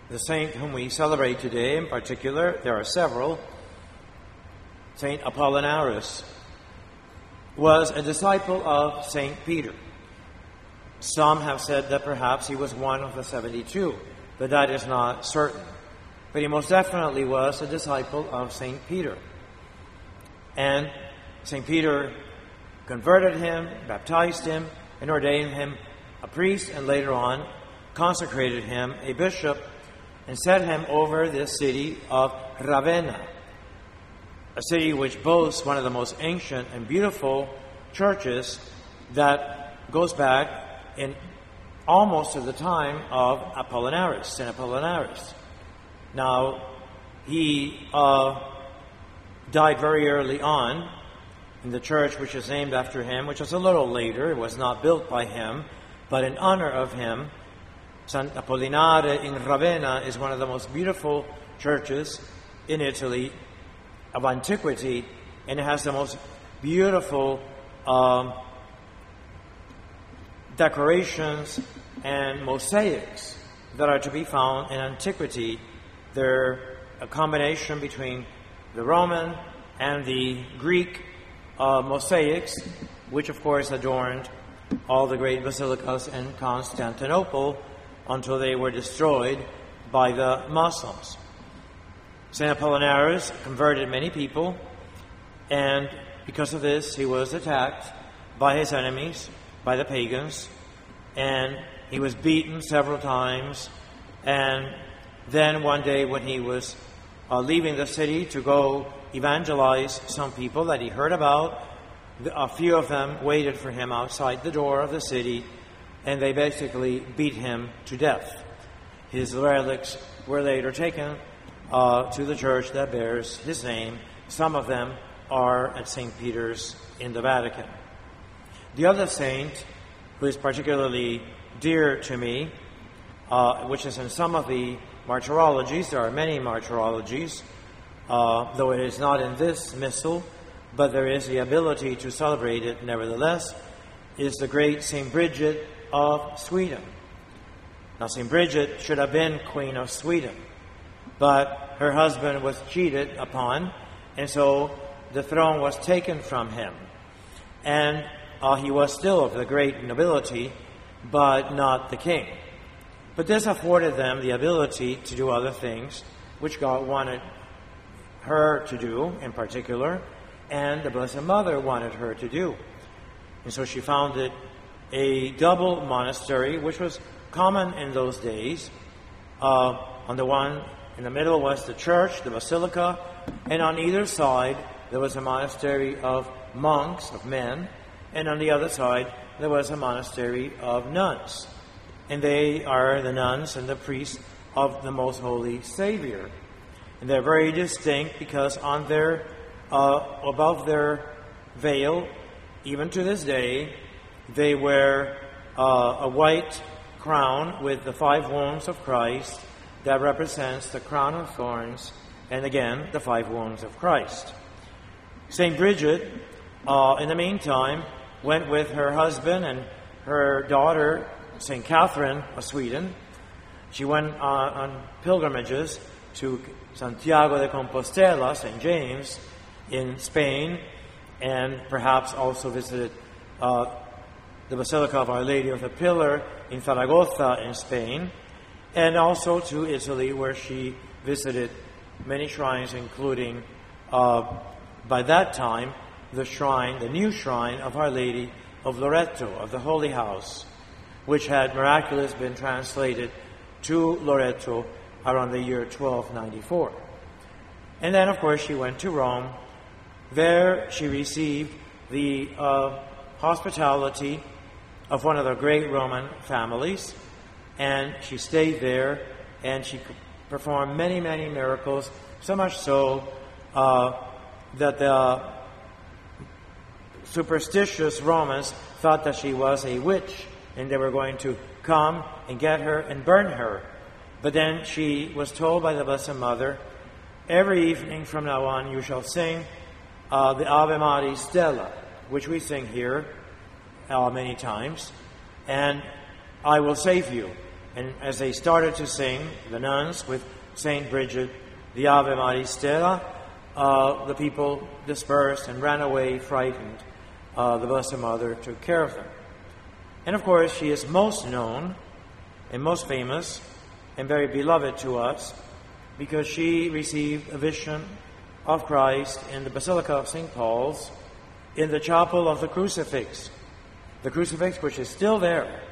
The saint whom we celebrate today, in particular, there are several, Saint Apollinaris, was a disciple of Saint Peter. Some have said that perhaps he was one of the 72, but that is not certain. But he most definitely was a disciple of Saint Peter. And Saint Peter converted him, baptized him, and ordained him a priest, and later on consecrated him a bishop and set him over the city of Ravenna, a city which boasts one of the most ancient and beautiful churches that goes back in almost to the time of Apollinaris, St. Apollinaris. Now, he died very early on in the church which is named after him, which is a little later. It was not built by him, but in honor of him. Sant' Apollinare in Ravenna is one of the most beautiful churches in Italy of antiquity, and it has the most beautiful decorations and mosaics that are to be found in antiquity. They're a combination between the Roman and the Greek mosaics, which of course adorned all the great basilicas in Constantinople until they were destroyed by the Muslims. St. Apollinaris converted many people, and because of this, he was attacked by his enemies, by the pagans, and he was beaten several times. And then one day when he was leaving the city to go evangelize some people that he heard about, a few of them waited for him outside the door of the city, and they basically beat him to death. His relics were later taken to the church that bears his name. Some of them are at St. Peter's in the Vatican. The other saint, who is particularly dear to me, which is in some of the martyrologies, there are many martyrologies, though it is not in this missal, but there is the ability to celebrate it nevertheless, is the great St. Bridget of Sweden. Now, St. Bridget should have been Queen of Sweden, but her husband was cheated upon, and so the throne was taken from him. And he was still of the great nobility, but not the king. But this afforded them the ability to do other things, which God wanted her to do in particular, and the Blessed Mother wanted her to do. And so she founded a double monastery, which was common in those days. On the one in the middle was the church, the basilica, and on either side there was a monastery of monks, of men, and on the other side there was a monastery of nuns. And they are the nuns and the priests of the Most Holy Savior. And they're very distinct because on their above their veil, even to this day, they wear a white crown with the 5 wounds of Christ that represents the crown of thorns, and again, the 5 wounds of Christ. St. Bridget, in the meantime, went with her husband and her daughter, St. Catherine of Sweden. She went on pilgrimages to Santiago de Compostela, St. James, in Spain, and perhaps also visited the Basilica of Our Lady of the Pillar in Zaragoza in Spain, and also to Italy, where she visited many shrines, including, by that time, the new shrine of Our Lady of Loreto, of the Holy House, which had miraculously been translated to Loreto around the year 1294. And then, of course, she went to Rome. There she received the hospitality of one of the great Roman families, and she stayed there, and she performed many, many miracles, so much so that the superstitious Romans thought that she was a witch, and they were going to come and get her and burn her. But then she was told by the Blessed Mother, every evening from now on you shall sing the Ave Maris Stella, which we sing here many times, and I will save you. And as they started to sing, the nuns with St. Bridget, the Ave Maris Stella, the people dispersed and ran away frightened. The Blessed Mother took care of them. And of course, she is most known and most famous and very beloved to us because she received a vision of Christ in the Basilica of St. Paul's in the chapel of the Crucifix. The crucifix which is still there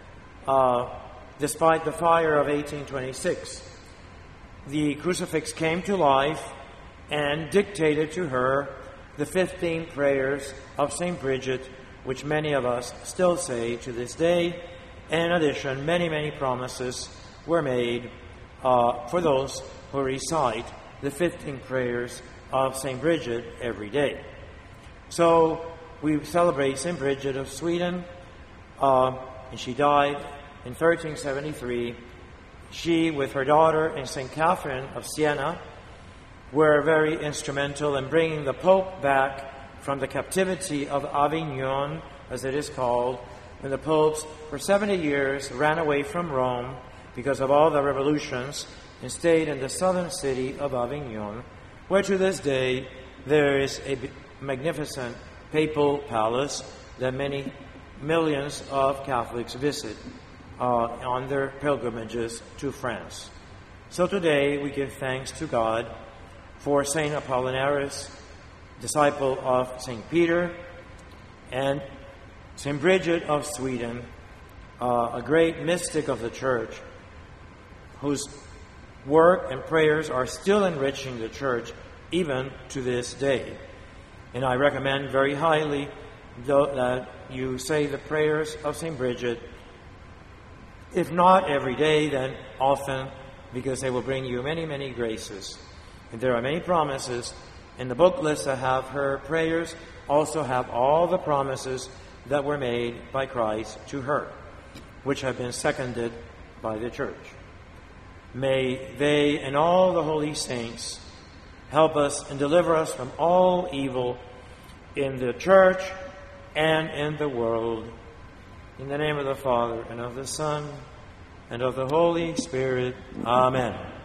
despite the fire of 1826. The crucifix came to life and dictated to her the 15 prayers of St. Bridget, which many of us still say to this day. In addition, many, many promises were made for those who recite the 15 prayers of St. Bridget every day. So we celebrate St. Bridget of Sweden, and she died in 1373. She, with her daughter and St. Catherine of Siena, were very instrumental in bringing the Pope back from the captivity of Avignon, as it is called, when the popes for 70 years ran away from Rome because of all the revolutions and stayed in the southern city of Avignon, where to this day there is a magnificent papal palace that many millions of Catholics visit on their pilgrimages to France. So today we give thanks to God for St. Apollinaris, disciple of St. Peter, and St. Bridget of Sweden, a great mystic of the Church, whose work and prayers are still enriching the Church even to this day. And I recommend very highly that you say the prayers of St. Bridget, if not every day, then often, because they will bring you many, many graces. And there are many promises. In the book list that have her prayers also have all the promises that were made by Christ to her, which have been seconded by the Church. May they and all the holy saints help us and deliver us from all evil in the Church and in the world. In the name of the Father, and of the Son, and of the Holy Spirit. Amen.